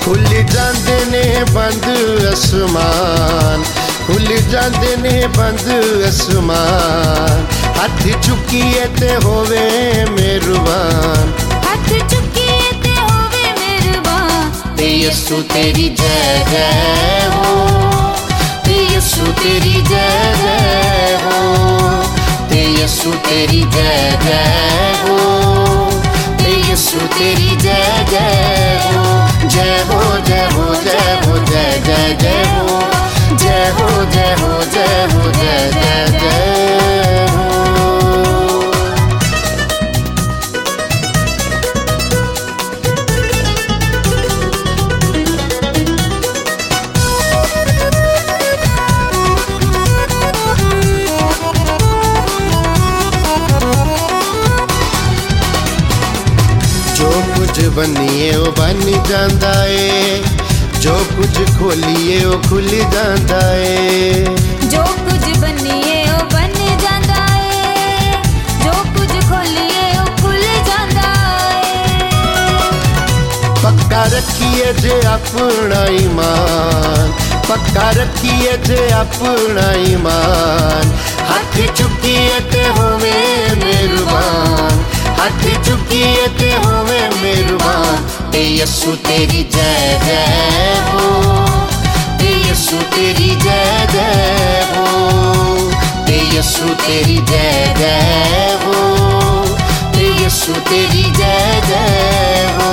खुल जाते ने बंद आसमान, खुल जाते ने बंद आसमान। हथ चुकिए ते होवे मेहरबान, हथ चुकिए ते होवे मेहरबान। ते यीशु तेरी जय जय हो, ते यीशु तेरी जय जय हो, ते यीशु तेरी जय जय हो, ते यीशु तेरी जय जय हो। जय हो जय हो जय हो जय जय जय हो, जय हो जय हो जय हो जय जय जय हो। जो कुछ बनिए वो बन जाता है, जो कुछ खोलिए वो खुल जाता है। जो कुछ बनिए वो बन जाता है, जो कुछ खोलिए वो खुल जाता है। पक्का रखिए जे अपना ईमान, पक्का रखिए जे अपना ईमान। हाथ चुकिए ते होवे मेहरबान, हाथ चुकिए ते होवे मेहरबान। ते यीशु तेरी जय जय हो, ते यीशु तेरी जय जय हो, ते यीशु तेरी जय जय हो, ते यीशु तेरी जय जय हो।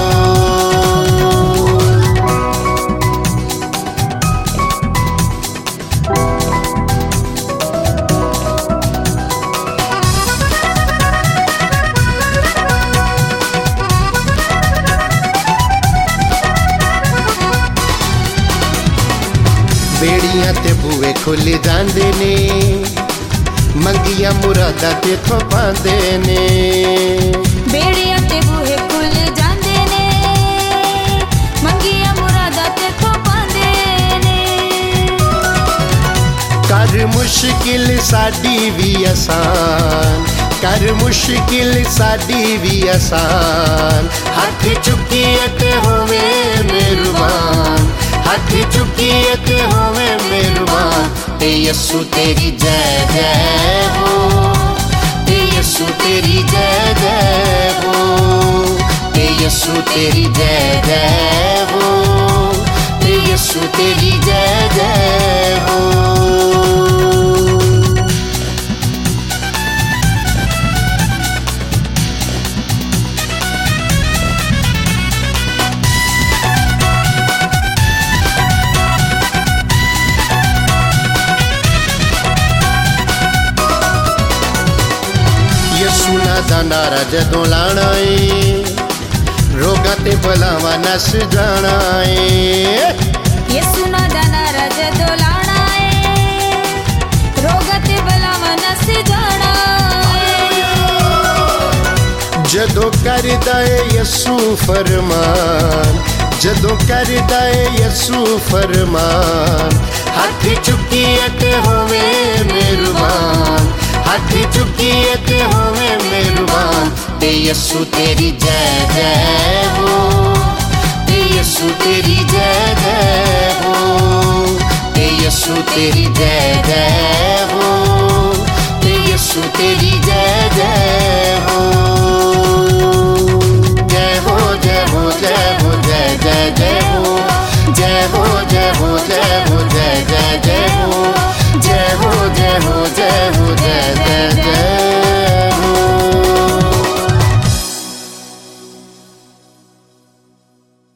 बेड़ियां ते बूहे खुल जांदे ने, मंगियां मुरादा तेथों पांदे ने। बेड़ियां ते बूहे खुल जांदे ने, मंगियां मुरादा तेथों पांदे ने। कर मुश्किल साडी भी आसान, कर मुश्किल साडी भी आसान। हाथ चुकिए ते होवे मेहरबान, हाथ चुकिए ते होवे मेहरबान। ते यीशु तेरी जय जय हो, ते यीशु तेरी जय जय हो, ते यीशु तेरी जय जय हो, ते यीशु तेरी जय जय हो। सुना दा नारा जदों लाना है, रोगां ते बलावां नस जाना है। ये सुना दा नारा जदों लाना है, रोगां ते बलावां नस जाना है। जदों करदा है यीशु फरमान, जदों करदा है यीशु फरमान। हाथ चुकिए ते होवे मेहरबान, हाथ चुकिए ते होवे मेहरबान। ते यीशु तेरी जय जय हो, ते यीशु तेरी जय जय हो, ते यीशु तेरी जय